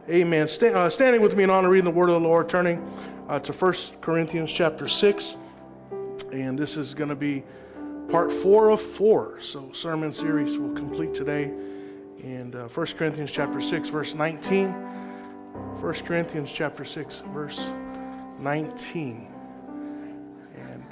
Amen. Standing with me in honor of reading the word of the Lord, turning to 1 Corinthians chapter 6. And this is going to be part 4 of 4. So sermon series will complete today. And 1 Corinthians chapter 6, verse 19. 1 Corinthians chapter 6, verse 19. And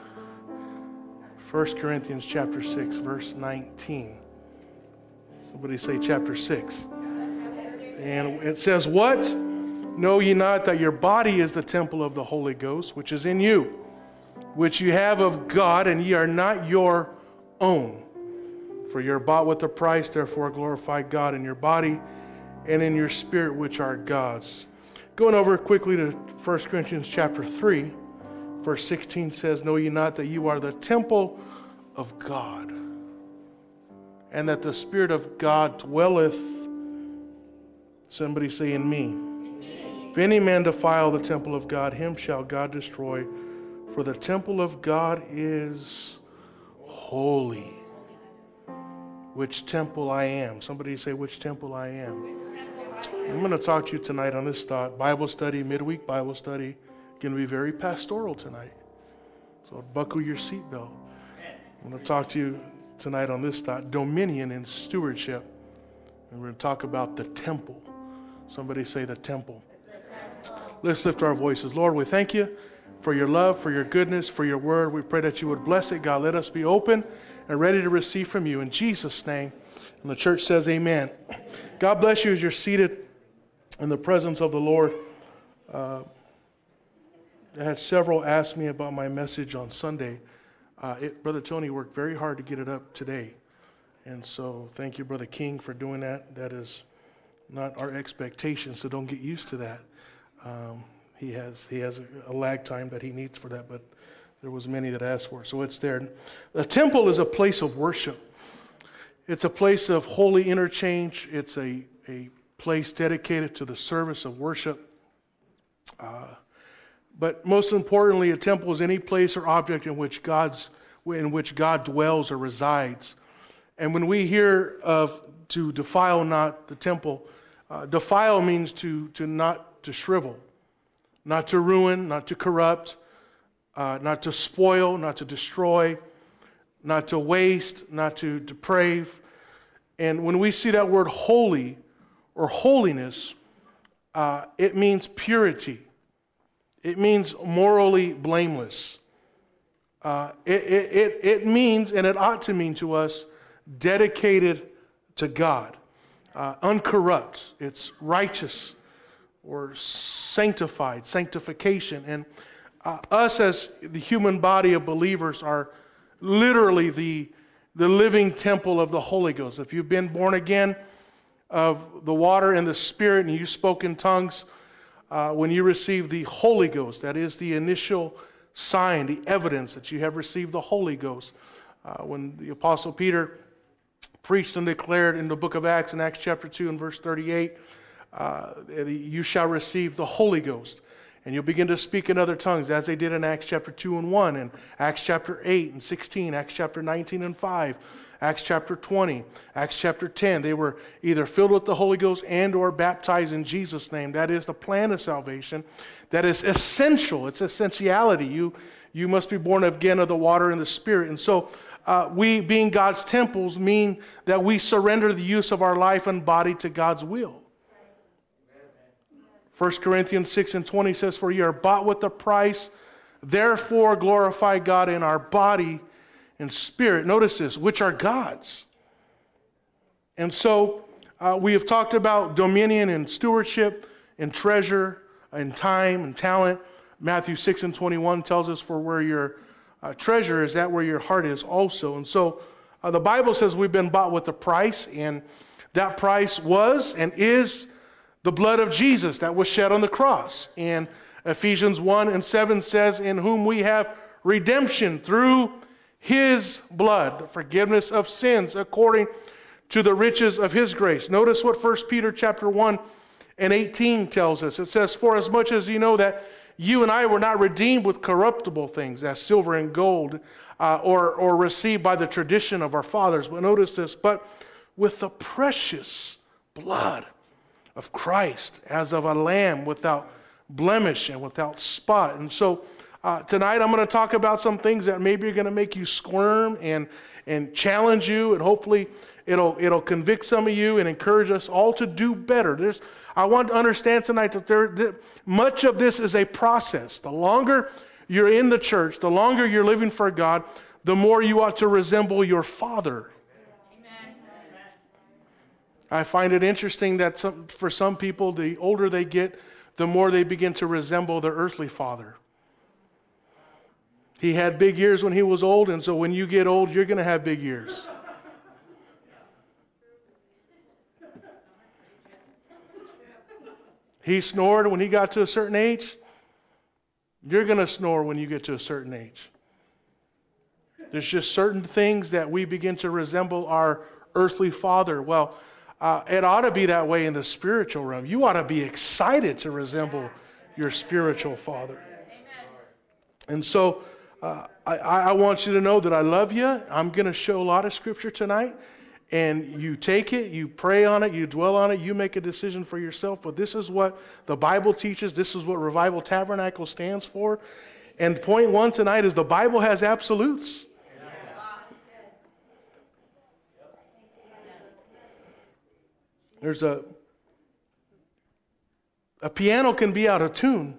1 Corinthians chapter 6, verse 19. Somebody say chapter 6. And it says, "What? Know ye not that your body is the temple of the Holy Ghost, which is in you, which you have of God, and ye are not your own? For ye are bought with a price, therefore glorify God in your body and in your spirit, which are God's." Going over quickly to 1 Corinthians chapter 3, verse 16 says, "Know ye not that you are the temple of God, and that the Spirit of God dwelleth," somebody say, "in me. If any man defile the temple of God, him shall God destroy. For the temple of God is holy. Which temple I am." Somebody say, "Which temple I am." I'm going to talk to you tonight on this thought. Bible study, midweek Bible study. Going to be very pastoral tonight. So buckle your seatbelt. I'm going to talk to you tonight on this thought: dominion and stewardship. And we're going to talk about the temple. Somebody say the temple. Let's lift our voices. Lord, we thank you for your love, for your goodness, for your word. We pray that you would bless it, God. Let us be open and ready to receive from you. In Jesus' name. And the church says amen. God bless you as you're seated in the presence of the Lord. I had several ask me about my message on Sunday. Brother Tony worked very hard to get it up today. And so thank you, Brother King, for doing that. That is not our expectation, so don't get used to that. He has a lag time that he needs for that, but there was many that asked for it, so it's there. The temple is a place of worship. It's a place of holy interchange. It's a place dedicated to the service of worship. But most importantly, a temple is any place or object in which God dwells or resides. And when we hear of to defile not the temple, defile means to not to shrivel, not to ruin, not to corrupt, not to spoil, not to destroy, not to waste, not to deprave. And when we see that word holy or holiness, it means purity. It means morally blameless. It means, and it ought to mean to us, dedicated to God, uncorrupt. It's righteous or sanctified, sanctification. And us as the human body of believers are literally the living temple of the Holy Ghost. If you've been born again of the water and the Spirit and you spoke in tongues, when you receive the Holy Ghost, that is the initial sign, the evidence that you have received the Holy Ghost. When the Apostle Peter preached and declared in the book of Acts, in Acts chapter 2 and verse 38, you shall receive the Holy Ghost. And you'll begin to speak in other tongues, as they did in Acts chapter 2 and 1, and Acts chapter 8 and 16, Acts chapter 19 and 5, Acts chapter 20, Acts chapter 10. They were either filled with the Holy Ghost and or baptized in Jesus' name. That is the plan of salvation. That is essential. It's essentiality. You must be born again of the water and the Spirit. And so we, being God's temples, mean that we surrender the use of our life and body to God's will. 1 Corinthians 6 and 20 says, "For ye are bought with a price, therefore glorify God in our body and spirit." Notice this, which are God's. And so we have talked about dominion and stewardship and treasure and time and talent. Matthew 6 and 21 tells us, "For where your treasure is, that where your heart is also." And so the Bible says we've been bought with a price, and that price was and is the blood of Jesus that was shed on the cross. And Ephesians 1 and 7 says, "In whom we have redemption through his blood, the forgiveness of sins according to the riches of his grace." Notice what 1 Peter chapter 1 and 18 tells us. It says, "For as much as you know that you and I were not redeemed with corruptible things, as silver and gold, or received by the tradition of our fathers." But notice this, "but with the precious blood of Christ, as of a lamb without blemish and without spot. And so tonight I'm going to talk about some things that maybe are going to make you squirm and challenge you, and hopefully it'll convict some of you and encourage us all to do better. I want to understand tonight that much of this is a process. The longer you're in the church, the longer you're living for God, the more you ought to resemble your Father. Amen. I find it interesting that for some people, the older they get, the more they begin to resemble their earthly father. He had big ears when he was old, and so when you get old, you're going to have big ears. He snored when he got to a certain age. You're going to snore when you get to a certain age. There's just certain things that we begin to resemble our earthly father. Well, it ought to be that way in the spiritual realm. You ought to be excited to resemble your spiritual father. And so I want you to know that I love you. I'm going to show a lot of scripture tonight. And you take it, you pray on it, you dwell on it, you make a decision for yourself. But this is what the Bible teaches. This is what Revival Tabernacle stands for. And point one tonight is the Bible has absolutes. There's a piano can be out of tune,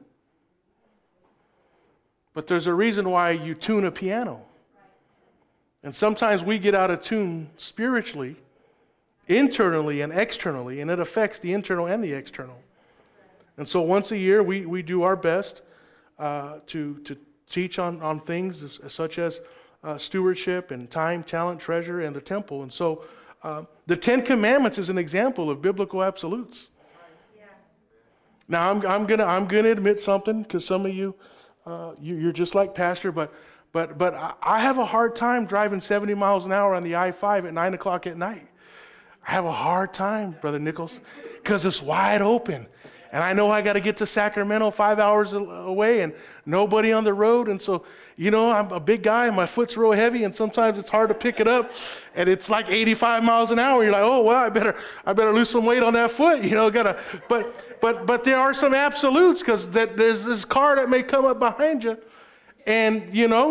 but there's a reason why you tune a piano. And sometimes we get out of tune spiritually, internally and externally, and it affects the internal and the external. And so once a year, we do our best to teach on things such as stewardship and time, talent, treasure, and the temple. And so the Ten Commandments is an example of biblical absolutes. Now I'm gonna admit something, because some of you you're just like Pastor, but I have a hard time driving 70 miles an hour on the I-5 at 9 o'clock at night. I have a hard time, Brother Nichols, because it's wide open. And I know I got to get to Sacramento 5 hours away and nobody on the road. And so, I'm a big guy and my foot's real heavy, and sometimes it's hard to pick it up. And it's like 85 miles an hour. You're like, oh, well, I better lose some weight on that foot. But there are some absolutes, because there's this car that may come up behind you. And,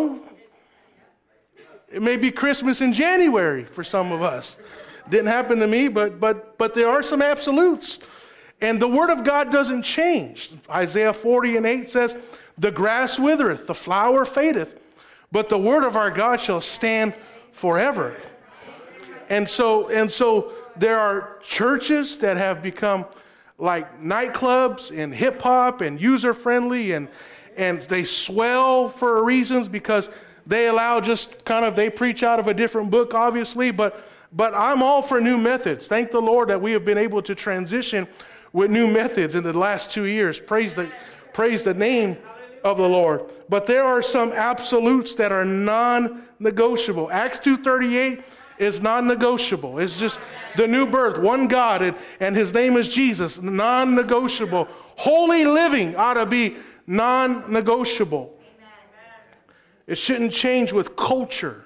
it may be Christmas in January for some of us. Didn't happen to me, but there are some absolutes. And the Word of God doesn't change. Isaiah 40:8 says, the grass withereth, the flower fadeth, but the Word of our God shall stand forever. And so there are churches that have become like nightclubs and hip-hop and user-friendly, and they swell for reasons because they allow they preach out of a different book, obviously, but I'm all for new methods. Thank the Lord that we have been able to transition with new methods in the last 2 years. Praise the name of the Lord. But there are some absolutes that are non-negotiable. Acts 2:38 is non-negotiable. It's just the new birth, one God, and his name is Jesus, non-negotiable. Holy living ought to be non-negotiable. It shouldn't change with culture.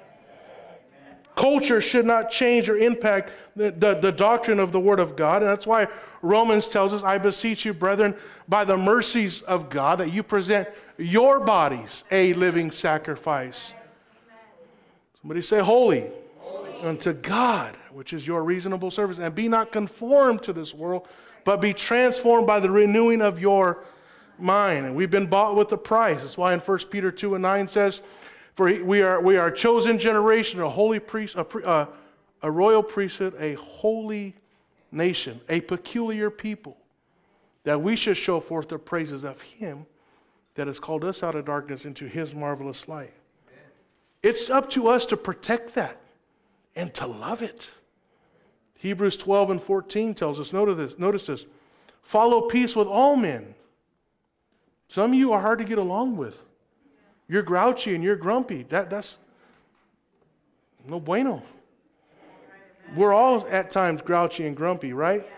Culture should not change or impact the doctrine of the Word of God. And that's why Romans tells us, I beseech you, brethren, by the mercies of God, that you present your bodies a living sacrifice. Somebody say, holy, unto God, which is your reasonable service. And be not conformed to this world, but be transformed by the renewing of your mind. And we've been bought with a price. That's why in 1 Peter 2:9 says, for we are a chosen generation, a holy priest, a royal priesthood, a holy nation, a peculiar people, that we should show forth the praises of him that has called us out of darkness into his marvelous light. Amen. It's up to us to protect that and to love it. Hebrews 12:14 tells us, notice this, follow peace with all men. Some of you are hard to get along with. You're grouchy and you're grumpy. That's no bueno. We're all at times grouchy and grumpy, right?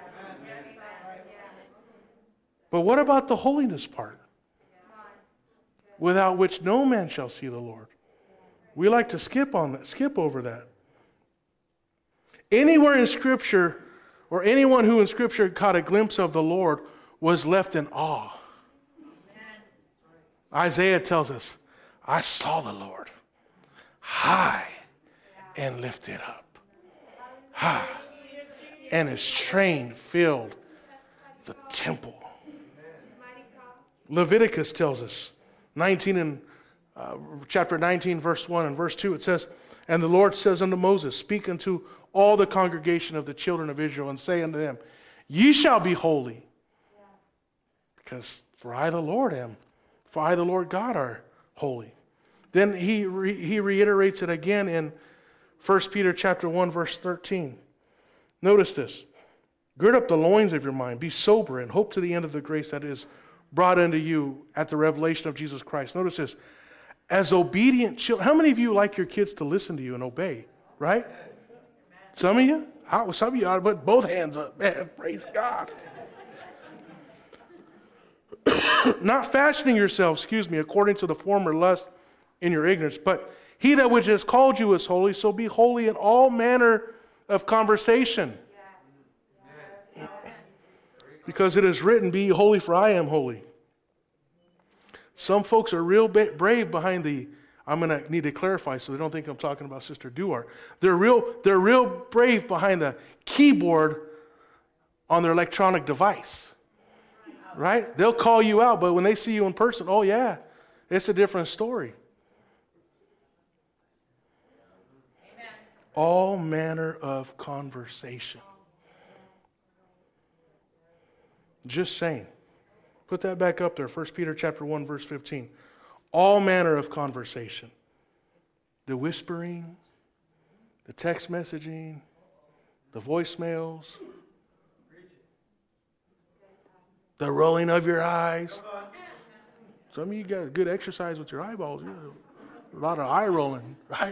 But what about the holiness part? Without which no man shall see the Lord. We like to skip over that. Anywhere in Scripture or anyone who in Scripture caught a glimpse of the Lord was left in awe. Isaiah tells us, I saw the Lord high and lifted up. High. And his train filled the temple. Leviticus tells us, chapter 19, verse 1 and verse 2, it says, and the Lord says unto Moses, speak unto all the congregation of the children of Israel, and say unto them, ye shall be holy, because for I the Lord am, for I the Lord God are holy. Then he reiterates it again in 1 Peter chapter 1, verse 13. Notice this. Gird up the loins of your mind, be sober, and hope to the end of the grace that is brought unto you at the revelation of Jesus Christ. Notice this. As obedient children. How many of you like your kids to listen to you and obey? Right? Some of you? Some of you ought to put both hands up. Man, praise God. Not fashioning yourselves, according to the former lust in your ignorance, but he that which has called you is holy, so be holy in all manner of conversation. Because it is written, be ye holy, for I am holy. Some folks are real brave behind I'm going to need to clarify so they don't think I'm talking about Sister Duar. They're real brave behind the keyboard on their electronic device. Right? They'll call you out, but when they see you in person, oh yeah, it's a different story. Amen. All manner of conversation. Just saying. Put that back up there, 1 Peter chapter 1, verse 15. All manner of conversation. The whispering, the text messaging, the voicemails, the rolling of your eyes. Some of you got good exercise with your eyeballs. A lot of eye rolling, right?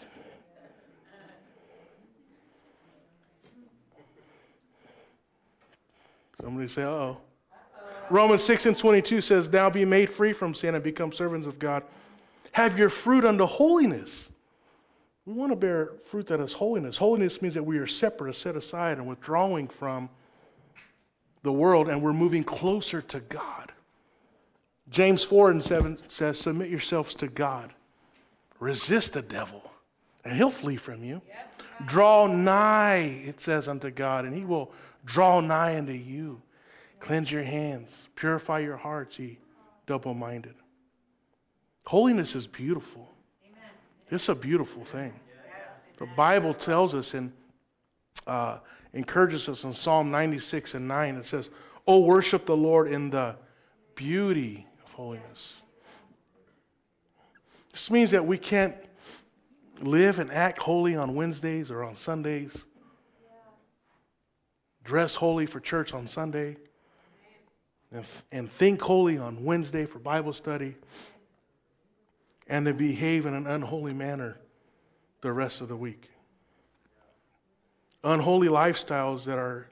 Somebody say, uh-oh. Romans 6 and 22 says, now be made free from sin and become servants of God. Have your fruit unto holiness. We want to bear fruit that is holiness. Holiness means that we are separate, set aside, and withdrawing from the world, and we're moving closer to God. James 4 and 7 says, submit yourselves to God. Resist the devil, and he'll flee from you. Yep. Draw nigh, it says, unto God, and he will draw nigh unto you. Cleanse your hands. Purify your hearts, ye double-minded. Holiness is beautiful. Amen. It's a beautiful thing. The Bible tells us and encourages us in Psalm 96 and 9. It says, oh, worship the Lord in the beauty of holiness. This means that we can't live and act holy on Wednesdays or on Sundays. Dress holy for church on Sunday. And think holy on Wednesday for Bible study, and then behave in an unholy manner the rest of the week. Unholy lifestyles that are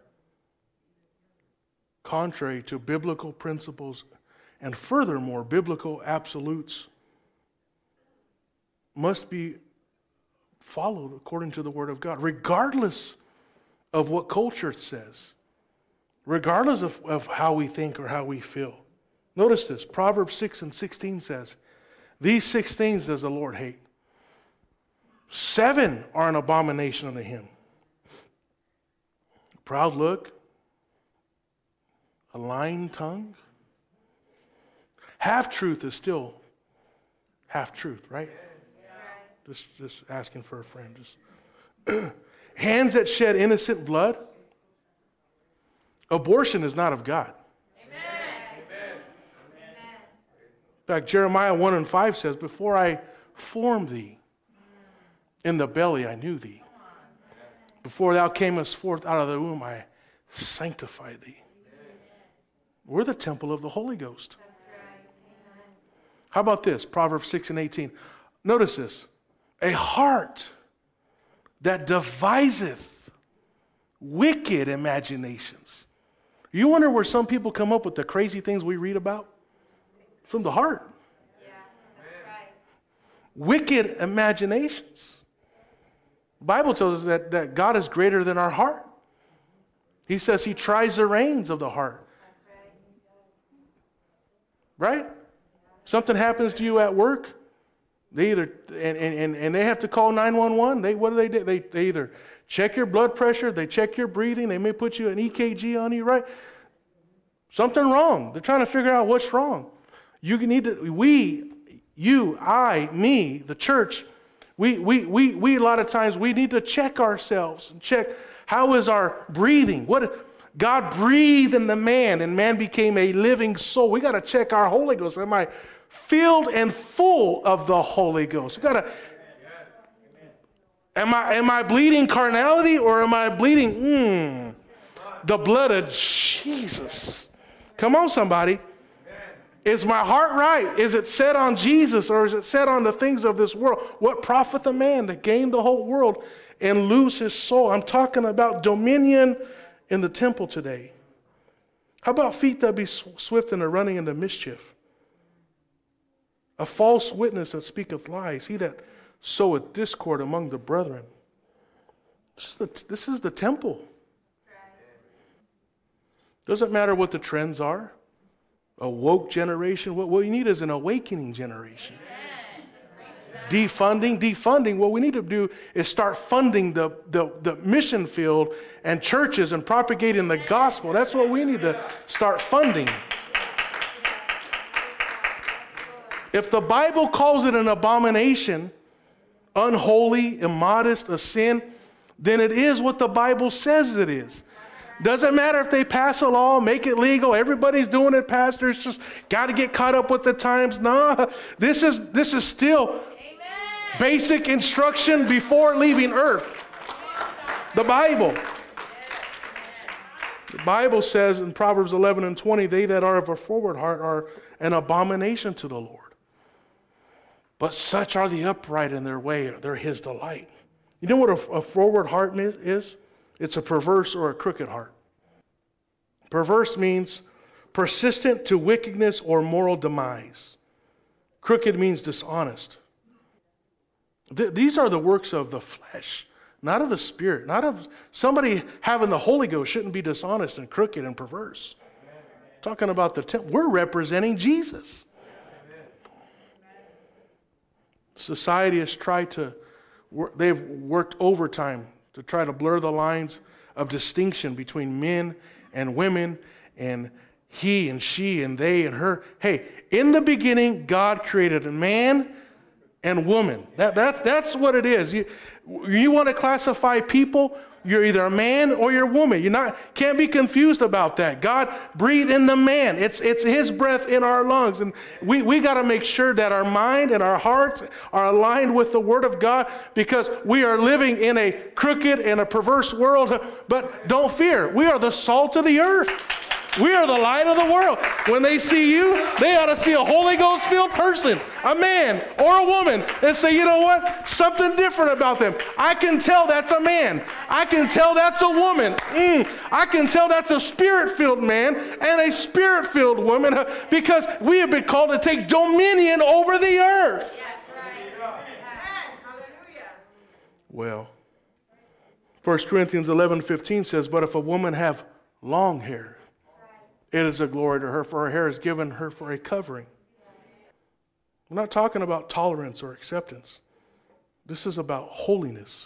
contrary to biblical principles and furthermore biblical absolutes must be followed according to the Word of God, regardless of what culture says. Regardless of how we think or how we feel. Notice this. Proverbs 6 and 16 says, these 6 things does the Lord hate. 7 are an abomination unto him. A proud look, a lying tongue. Half-truth is still half-truth, right? Just asking for a friend. Just hands that shed innocent blood. Abortion is not of God. Amen. In fact, Jeremiah 1 and 5 says, before I formed thee in the belly, I knew thee. Before thou camest forth out of the womb, I sanctified thee. We're the temple of the Holy Ghost. How about this? Proverbs 6 and 18. Notice this. A heart that deviseth wicked imaginations. You wonder where some people come up with the crazy things we read about? From the heart. Yeah, that's right. Wicked imaginations. The Bible tells us that God is greater than our heart. He says he tries the reins of the heart. Right? Something happens to you at work, they either, and they have to call 911. What do? They either check your blood pressure, they check your breathing, they may put you an EKG on you, right? Something wrong. They're trying to figure out what's wrong. You need to, me, the church, we a lot of times we need to check ourselves and check how is our breathing. What God breathed in the man, and man became a living soul. We got to check our Holy Ghost. Am I filled and full of the Holy Ghost? We got to. Am I bleeding carnality, or am I bleeding the blood of Jesus? Come on, somebody. Is my heart right? Is it set on Jesus, or is it set on the things of this world? What profit the man to gain the whole world and lose his soul? I'm talking about dominion in the temple today. How about feet that be swift in the running into mischief? A false witness that speaketh lies. He that soweth discord among the brethren. This is the temple. Doesn't matter what the trends are. A woke generation. What you need is an awakening generation. Defunding. What we need to do is start funding the mission field and churches and propagating the gospel. That's what we need to start funding. If the Bible calls it an abomination, unholy, immodest, a sin, then it is what the Bible says it is. Doesn't matter if they pass a law, make it legal, everybody's doing it, pastors just got to get caught up with the times. No, this is still basic instruction before leaving earth. The Bible. The Bible says in Proverbs 11 and 20, they that are of a forward heart are an abomination to the Lord. But such are the upright in their way, they're his delight. You know what a forward heart is? It's a perverse or a crooked heart. Perverse means persistent to wickedness or moral demise. Crooked means dishonest. These are the works of the flesh, not of the Spirit. Not of somebody having the Holy Ghost shouldn't be dishonest and crooked and perverse. Talking about the temple, we're representing Jesus. Society has tried to, they've worked overtime to try to blur the lines of distinction between men and women and he and she and they and her. Hey, in the beginning, God created a man and woman. That's what it is. You want to classify people, you're either a man or you're a woman. Can't be confused about that. God breathed in the man. It's his breath in our lungs. And we got to make sure that our mind and our hearts are aligned with the Word of God, because we are living in a crooked and a perverse world. But don't fear. We are the salt of the earth. We are the light of the world. When they see you, they ought to see a Holy Ghost-filled person, a man or a woman, and say, you know what? Something different about them. I can tell that's a man. I can tell that's a woman. I can tell that's a Spirit-filled man and a Spirit-filled woman, because we have been called to take dominion over the earth. Well, 1 Corinthians 11:15 says, but if a woman have long hair, it is a glory to her, for her hair is given her for a covering. We're not talking about tolerance or acceptance. This is about holiness.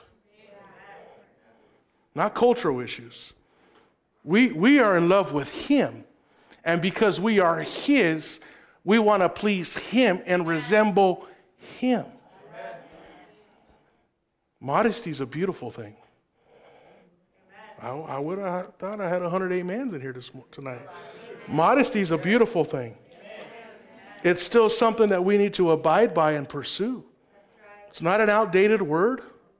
Not cultural issues. We are in love with Him. And because we are His, we want to please Him and resemble Him. Modesty is a beautiful thing. I would have thought I had 100 amens in here tonight. Modesty is a beautiful thing. It's still something that we need to abide by and pursue. It's not an outdated word.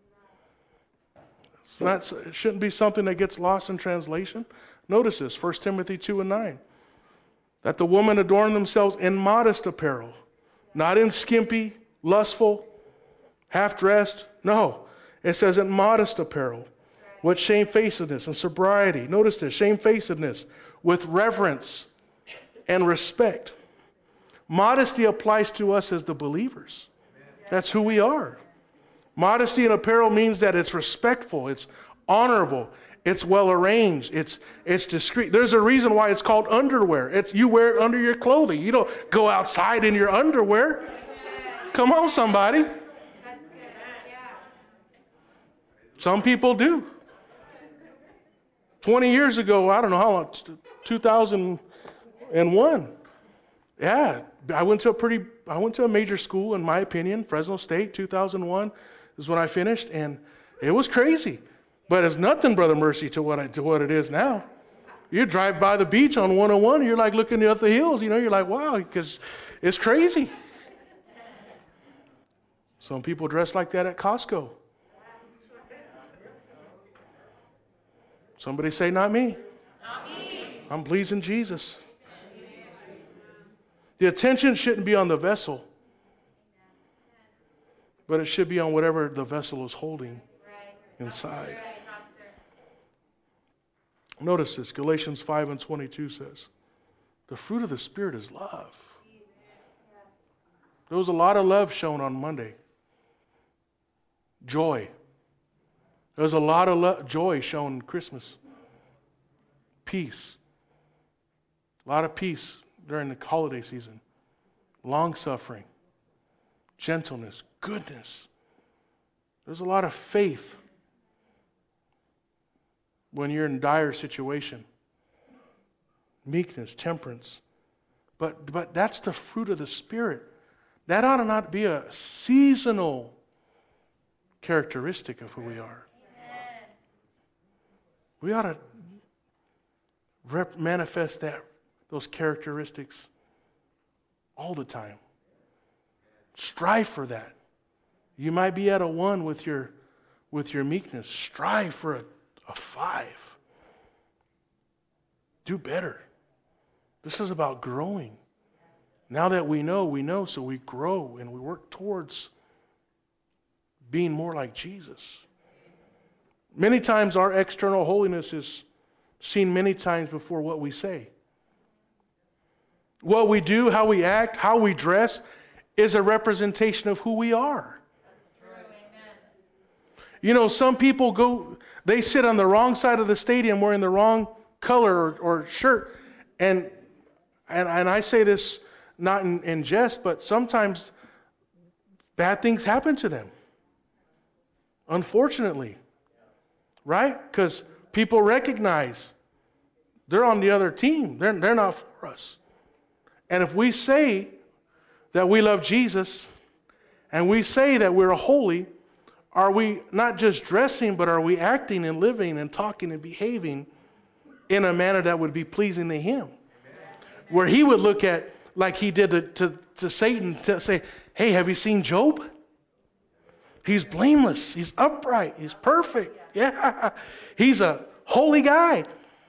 It shouldn't be something that gets lost in translation. Notice this, 1 Timothy 2:9. That the women adorn themselves in modest apparel, not in skimpy, lustful, half-dressed. No, it says in modest apparel. With shamefacedness and sobriety. Notice this, shamefacedness with reverence and respect. Modesty applies to us as the believers. That's who we are. Modesty in apparel means that it's respectful, it's honorable, It's well arranged. It's discreet. There's a reason why it's called underwear. You wear it under your clothing. You don't go outside in your underwear. Come on, somebody. Some people do. 20 years ago, I don't know how long, 2001. Yeah, I went to a major school, in my opinion, Fresno State, 2001 is when I finished, and it was crazy. But it's nothing, Brother Mercy, to what it is now. You drive by the beach on 101, you're like looking up the hills, you're like, wow, because it's crazy. Some people dress like that at Costco. Somebody say, not me. Not me. I'm pleasing Jesus. The attention shouldn't be on the vessel, but it should be on whatever the vessel is holding inside. Notice this, Galatians 5:22 says, the fruit of the Spirit is love. There was a lot of love shown on Monday. Joy. There was a lot of joy shown Christmas. Peace. A lot of peace during the holiday season. Long-suffering. Gentleness. Goodness. There's a lot of faith when you're in dire situation. Meekness, temperance. But that's the fruit of the Spirit. That ought to not be a seasonal characteristic of who we are. We ought to manifest those characteristics all the time. Strive for that. You might be at a 1 with your meekness. Strive for a 5. Do better. This is about growing. Now that we know, so we grow and we work towards being more like Jesus. Many times our external holiness is seen many times before what we say. What we do, how we act, how we dress is a representation of who we are. Some people they sit on the wrong side of the stadium wearing the wrong color or shirt. And I say this not in jest, but sometimes bad things happen to them. Unfortunately. Right? Because people recognize they're on the other team. They're not for us. And if we say that we love Jesus and we say that we're holy, are we not just dressing, but are we acting and living and talking and behaving in a manner that would be pleasing to Him? Where He would look at, like He did to Satan, to say, hey, have you seen Job? He's blameless. He's upright. He's perfect. Yeah. He's a holy guy.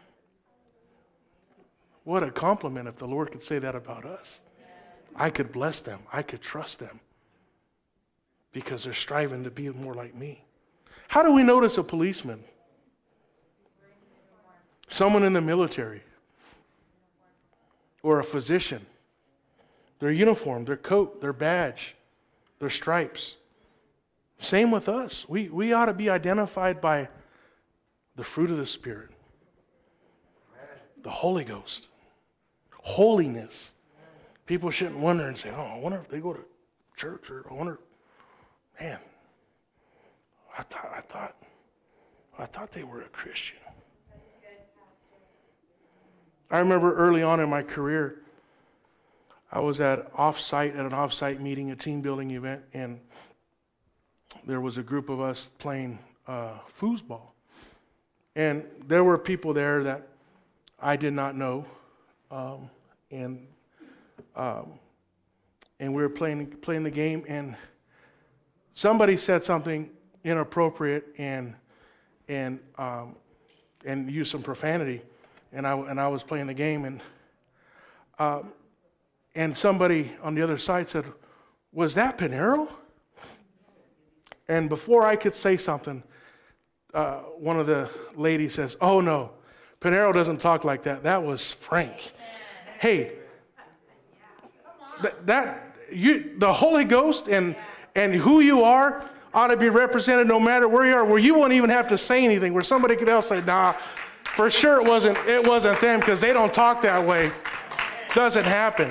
What a compliment if the Lord could say that about us. I could bless them. I could trust them because they're striving to be more like me. How do we notice a policeman? Someone in the military or a physician. Their uniform, their coat, their badge, their stripes. Same with us. We ought to be identified by the fruit of the Spirit, the Holy Ghost, holiness. People shouldn't wonder and say, oh, I wonder if they go to church, or I wonder, man, I thought they were a Christian. I remember early on in my career, I was at an off-site meeting, a team building event, and there was a group of us playing foosball. And there were people there that I did not know, and we were playing the game, and somebody said something inappropriate and used some profanity, and I was playing the game, and somebody on the other side said, "Was that Pinheiro?" And before I could say something, one of the ladies says, "Oh no, Pinheiro doesn't talk like that. That was Frank." Hey, the Holy Ghost and who you are ought to be represented no matter where you are, where you won't even have to say anything, where somebody could else say, nah, for sure it wasn't them because they don't talk that way. Doesn't happen.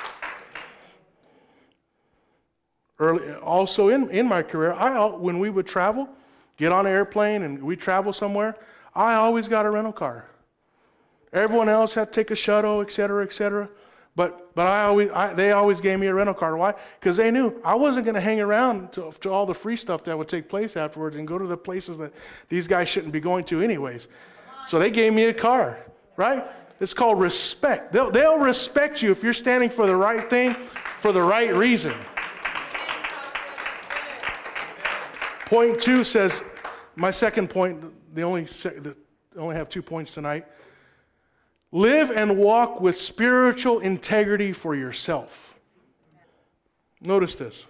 Also in my career, when we would travel, get on an airplane and we travel somewhere, I always got a rental car. Everyone else had to take a shuttle, et cetera, but they always gave me a rental car. Why? Because they knew I wasn't going to hang around to all the free stuff that would take place afterwards and go to the places that these guys shouldn't be going to anyways. So they gave me a car, right? It's called respect. They'll respect you if you're standing for the right thing for the right reason. Point 2 says, my second point, they only have 2 points tonight. Live and walk with spiritual integrity for yourself. Notice this.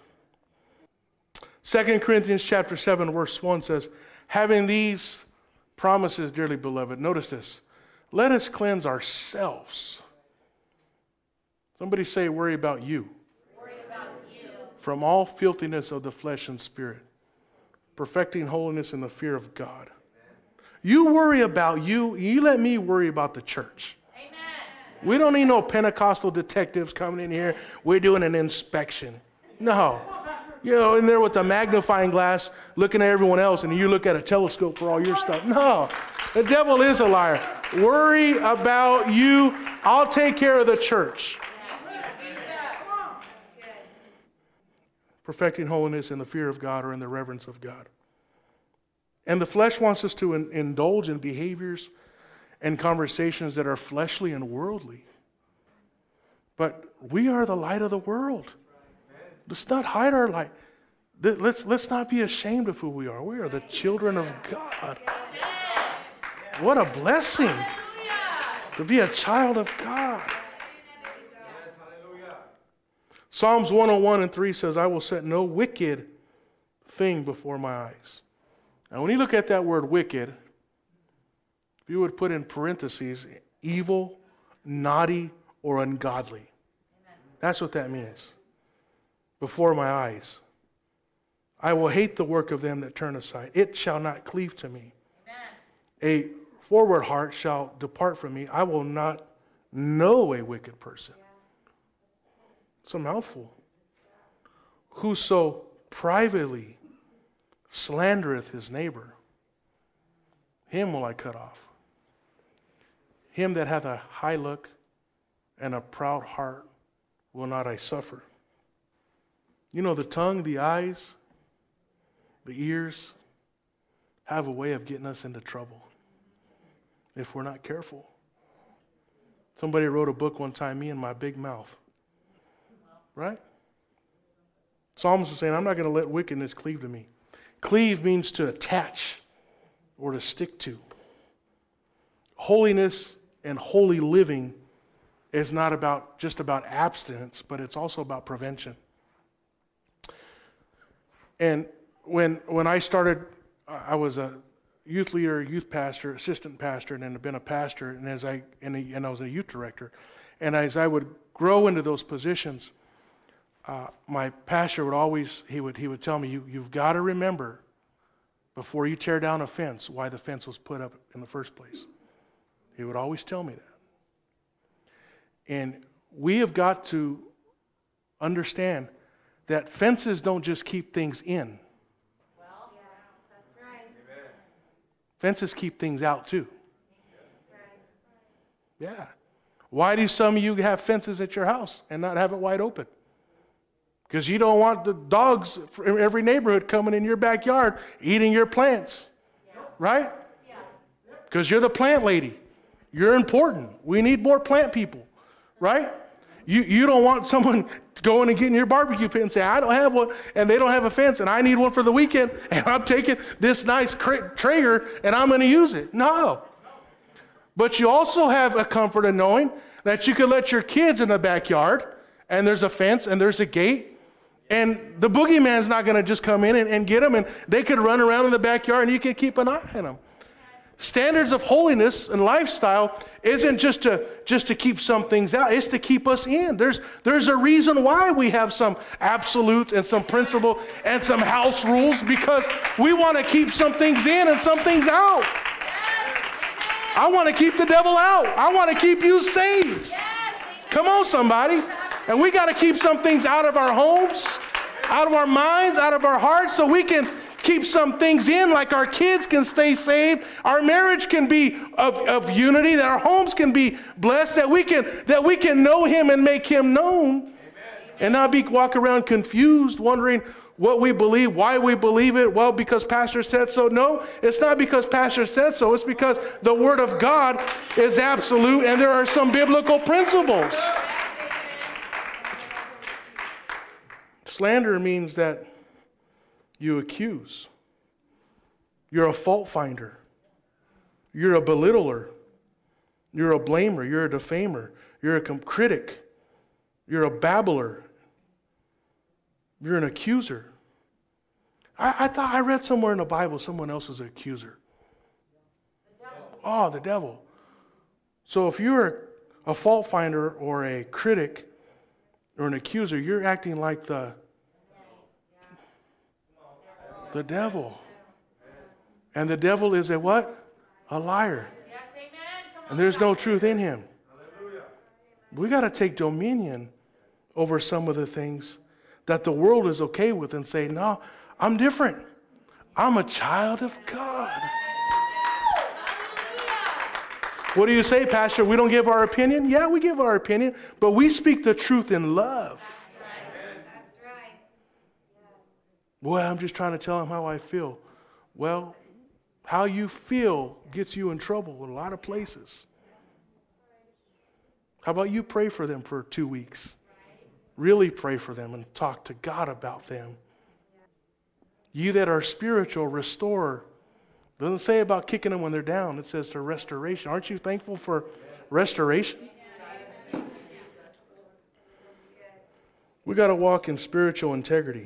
2 Corinthians chapter 7, verse 1 says, having these promises, dearly beloved, notice this. Let us cleanse ourselves. Somebody say, worry about you. Worry about you. From all filthiness of the flesh and spirit, perfecting holiness in the fear of God. You worry about you. You let me worry about the church. Amen. We don't need no Pentecostal detectives coming in here. We're doing an inspection. No. In there with a magnifying glass looking at everyone else and you look at a telescope for all your stuff. No. The devil is a liar. Worry about you. I'll take care of the church. Perfecting holiness in the fear of God or in the reverence of God. And the flesh wants us to indulge in behaviors and conversations that are fleshly and worldly. But we are the light of the world. Let's not hide our light. Let's not be ashamed of who we are. We are the children of God. What a blessing to be a child of God. Psalms 101:3 says, I will set no wicked thing before my eyes. Now, when you look at that word wicked, if you would put in parentheses, evil, naughty, or ungodly. That's what that means. Before my eyes. I will hate the work of them that turn aside. It shall not cleave to me. A forward heart shall depart from me. I will not know a wicked person. It's a mouthful. Whoso privately slandereth his neighbor, him will I cut off. Him that hath a high look and a proud heart will not I suffer. The tongue, the eyes, the ears have a way of getting us into trouble if we're not careful. Somebody wrote a book one time, Me and My Big Mouth. Right? Psalmist is saying, I'm not going to let wickedness cleave to me. Cleave means to attach or to stick to. Holiness and holy living is not just about abstinence, but it's also about prevention. And when I started, I was a youth leader, youth pastor, assistant pastor, and then I've been a pastor, and I was a youth director. And as I would grow into those positions, my pastor would always, he would tell me, you've got to remember before you tear down a fence why the fence was put up in the first place. He would always tell me that. And we have got to understand that fences don't just keep things in. Well, yeah, that's right. Amen. Fences keep things out too. Yeah. Why do some of you have fences at your house and not have it wide open? Because you don't want the dogs from every neighborhood coming in your backyard eating your plants. Yeah. Right? Yeah. Because you're the plant lady. You're important. We need more plant people. Right? You don't want someone going and getting your barbecue pit and say, I don't have one, and they don't have a fence, and I need one for the weekend, and I'm taking this nice Traeger, and I'm going to use it. No. But you also have a comfort of knowing that you can let your kids in the backyard, and there's a fence, and there's a gate, and the boogeyman's not going to just come in and get them, and they could run around in the backyard, and you can keep an eye on them. Standards of holiness and lifestyle isn't just to keep some things out, it's to keep us in. There's a reason why we have some absolutes and some principle and some house rules, because we want to keep some things in and some things out. I want to keep the devil out. I want to keep you saved. Come on, somebody. And we got to keep some things out of our homes, out of our minds, out of our hearts, so we can keep some things in, like our kids can stay saved, our marriage can be of unity, that our homes can be blessed, that we can know him and make him known. Amen. And not walk around confused, wondering what we believe, why we believe it. Well, because pastor said so. No, it's not because pastor said so. It's because the word of God is absolute and there are some biblical principles. Slander means that you accuse. You're a fault finder. You're a belittler. You're a blamer. You're a defamer. You're a critic. You're a babbler. You're an accuser. I thought I read somewhere in the Bible someone else is an accuser. The devil. So if you're a fault finder or a critic or an accuser, you're acting like the devil. And the devil is a what? A liar. And there's no truth in him. We got to take dominion over some of the things that the world is okay with and say, no, I'm different. I'm a child of God. What do you say, Pastor? We don't give our opinion? Yeah, we give our opinion, but we speak the truth in love. That's right. Boy, I'm just trying to tell him how I feel. Well, how you feel gets you in trouble in a lot of places. How about you pray for them for 2 weeks? Really pray for them and talk to God about them. You that are spiritual, restore. It doesn't say about kicking them when they're down. It says to restoration. Aren't you thankful for restoration? We got to walk in spiritual integrity.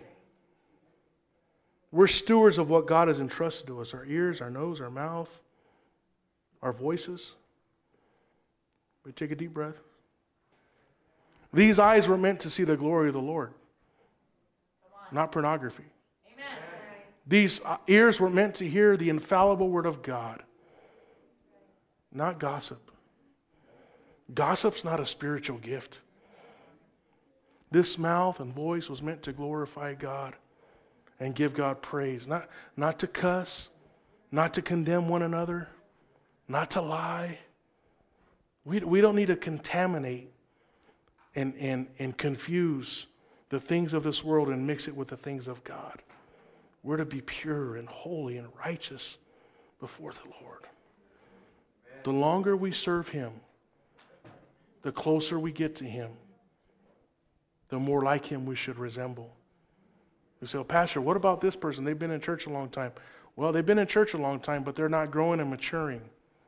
We're stewards of what God has entrusted to us. Our ears, our nose, our mouth, our voices. We take a deep breath. These eyes were meant to see the glory of the Lord, not pornography. Amen. These ears were meant to hear the infallible word of God, not gossip. Gossip's not a spiritual gift. This mouth and voice was meant to glorify God and give God praise, not to cuss, not to condemn one another, not to lie. We don't need to contaminate and confuse the things of this world and mix it with the things of God. We're to be pure and holy and righteous before the Lord. The longer we serve him, the closer we get to him, the more like him we should resemble. You say, well, Pastor, what about this person? They've been in church a long time. Well, they've been in church a long time, but they're not growing and maturing.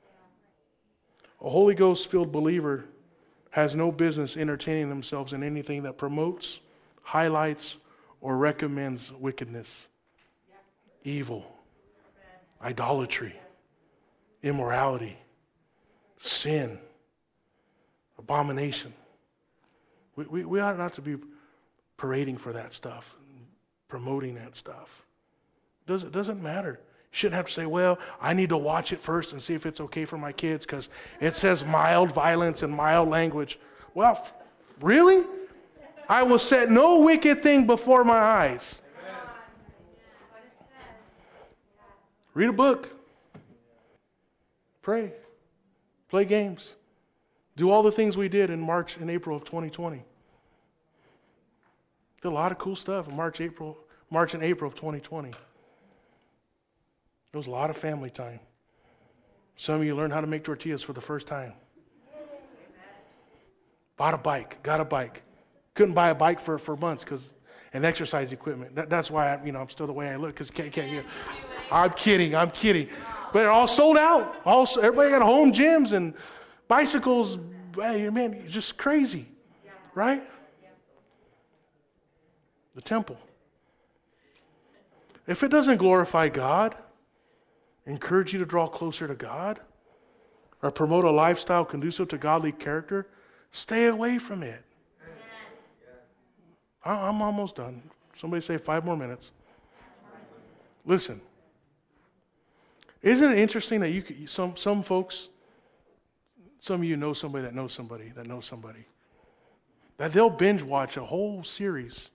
A Holy Ghost-filled believer has no business entertaining themselves in anything that promotes, highlights, or recommends wickedness, evil, idolatry, immorality, sin, abomination. We ought not to be parading for that stuff, promoting that stuff. It doesn't matter. You shouldn't have to say, well, I need to watch it first and see if it's okay for my kids because it says mild violence and mild language. Well, really? I will set no wicked thing before my eyes. Read a book. Pray. Play games. Do all the things we did in March and April of 2020. Did a lot of cool stuff in March and April of 2020. It was a lot of family time. Some of you learned how to make tortillas for the first time. Bought a bike, got a bike. Couldn't buy a bike for months and exercise equipment. That's why I'm still the way I look because can't. I'm kidding. But they're all sold out. Everybody got home gyms and bicycles. Man, just crazy, right? The temple. If it doesn't glorify God, encourage you to draw closer to God or promote a lifestyle conducive to godly character, stay away from it. I'm almost done. Somebody say 5 more minutes. Listen. Isn't it interesting that some folks, some of you know somebody that knows somebody that knows somebody, that they'll binge watch a whole series,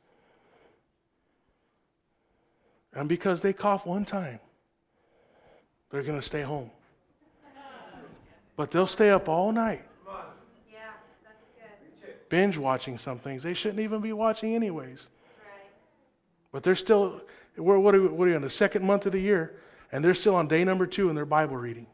and because they cough one time, they're going to stay home. But they'll stay up all night. Yeah, that's good. Binge watching some things they shouldn't even be watching anyways. Right. But they're still, what are we on the 2nd month of the year, and they're still on day number 2 in their Bible reading.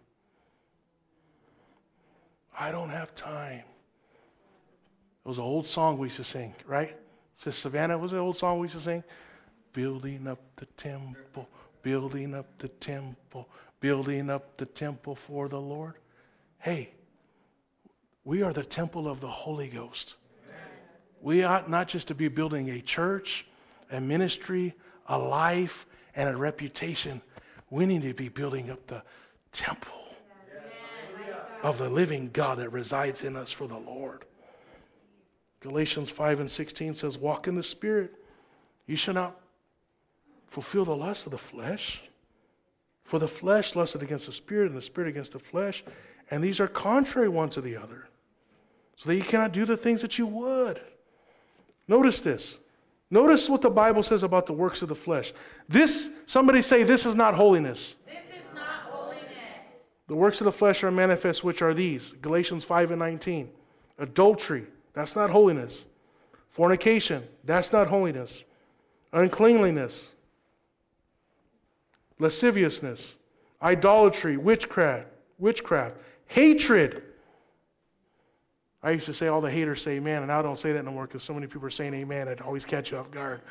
I don't have time. It was an old song we used to sing, right? Sister Savannah, was it an old song we used to sing? Building up the temple, building up the temple, building up the temple for the Lord. Hey, we are the temple of the Holy Ghost. We ought not just to be building a church, a ministry, a life, and a reputation. We need to be building up the temple of the living God that resides in us for the Lord. Galatians 5:16 says, walk in the Spirit. You shall not fulfill the lust of the flesh. For the flesh lusted against the Spirit, and the Spirit against the flesh. And these are contrary one to the other, so that you cannot do the things that you would. Notice this. Notice what the Bible says about the works of the flesh. Somebody say, this is not holiness. This is not holiness. The works of the flesh are manifest, which are these. Galatians 5:19. Adultery, that's not holiness. Fornication, that's not holiness. Uncleanliness, lasciviousness, idolatry, witchcraft, hatred. I used to say all the haters say amen, and I don't say that no more because so many people are saying amen, I'd always catch you off guard.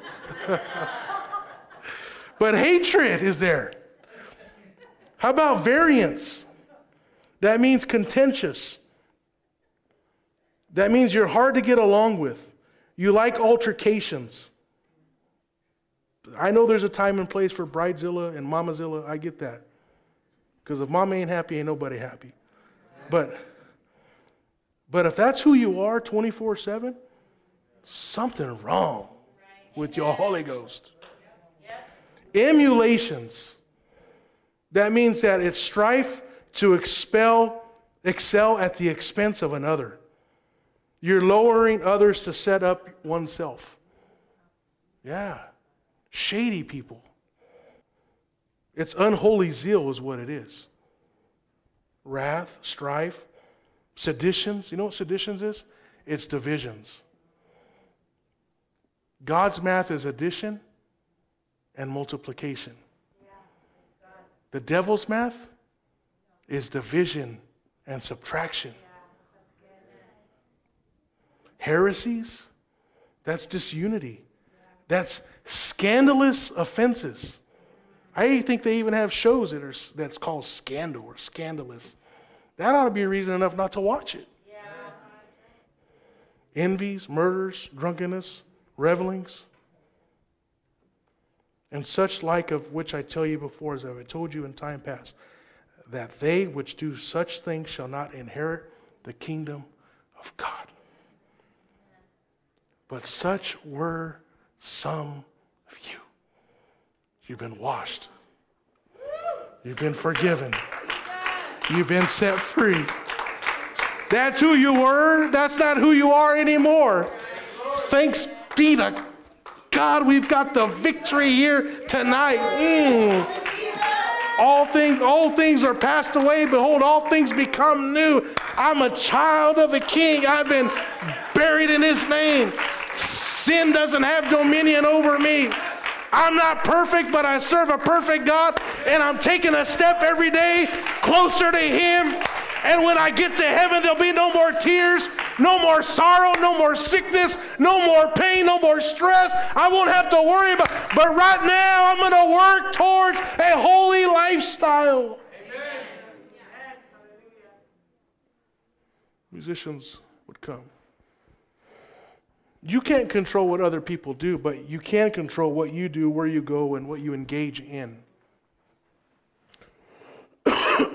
But hatred is there. How about variance? That means contentious. That means you're hard to get along with. You like altercations. I know there's a time and place for Bridezilla and Mamazilla. I get that. Because if Mama ain't happy, ain't nobody happy. But if that's who you are 24/7, something wrong with your Holy Ghost. Emulations. That means that it's strife to excel at the expense of another. You're lowering others to set up oneself. Yeah. Shady people. It's unholy zeal is what it is. Wrath, strife, seditions. You know what seditions is? It's divisions. God's math is addition and multiplication. The devil's math is division and subtraction. Heresies, that's disunity. That's scandalous offenses. I think they even have shows that's called Scandal or Scandalous. That ought to be reason enough not to watch it. Yeah. Envies, murders, drunkenness, revelings, and such like of which I tell you before, as I have told you in time past, that they which do such things shall not inherit the kingdom of God. But such were some of you. You've been washed. You've been forgiven. You've been set free. That's who you were. That's not who you are anymore. Thanks be to God, we've got the victory here tonight. All things are passed away. Behold, all things become new. I'm a child of a king. I've been buried in his name. Sin doesn't have dominion over me. I'm not perfect, but I serve a perfect God, and I'm taking a step every day closer to him. And when I get to heaven, there'll be no more tears, no more sorrow, no more sickness, no more pain, no more stress. I won't have to worry about it. But right now, I'm going to work towards a holy lifestyle. Amen. Musicians would come. You can't control what other people do, but you can control what you do, where you go, and what you engage in.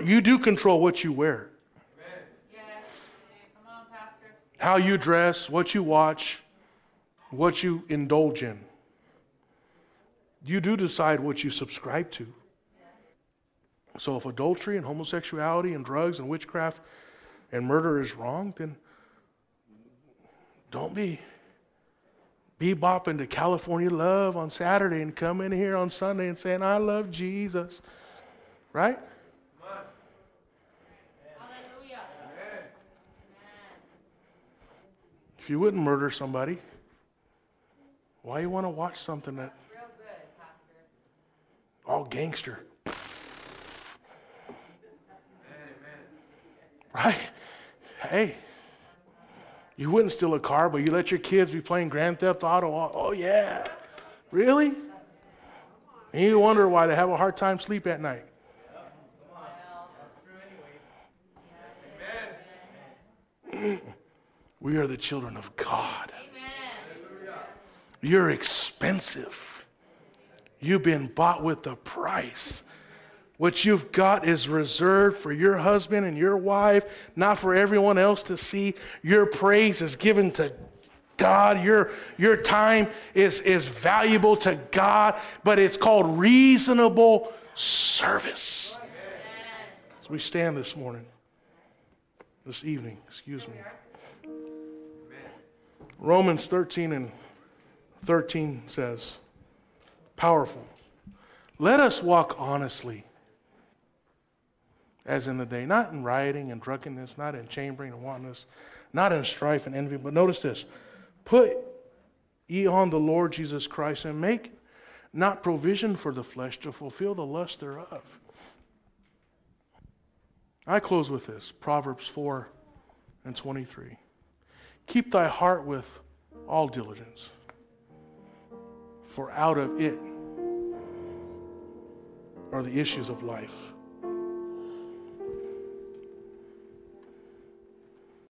You do control what you wear, Yes. Come on, Pastor. how you dress, what you watch, what you indulge in. You do decide what you subscribe to. So if adultery and homosexuality and drugs and witchcraft and murder is wrong, then don't be bopping to California Love on Saturday and come in here on Sunday and saying, I love Jesus. Right? Hallelujah. Amen. If you wouldn't murder somebody, why you want to watch something that Real good, Pastor. all gangster? Right? Hey, you wouldn't steal a car, but you let your kids be playing Grand Theft Auto. Oh yeah. Really? And you wonder why they have a hard time sleep at night. We are the children of God. Amen. You're expensive. You've been bought with a price. What you've got is reserved for your husband and your wife, not for everyone else to see. Your praise is given to God. Your time is valuable to God, but it's called reasonable service. As we stand this evening, excuse me. Romans 13:13 says, powerful. Let us walk honestly as in the day, not in rioting and drunkenness, not in chambering and wantonness, not in strife and envy. But notice this, put ye on the Lord Jesus Christ and make not provision for the flesh to fulfill the lust thereof. I close with this, Proverbs 4:23. Keep thy heart with all diligence, for out of it are the issues of life.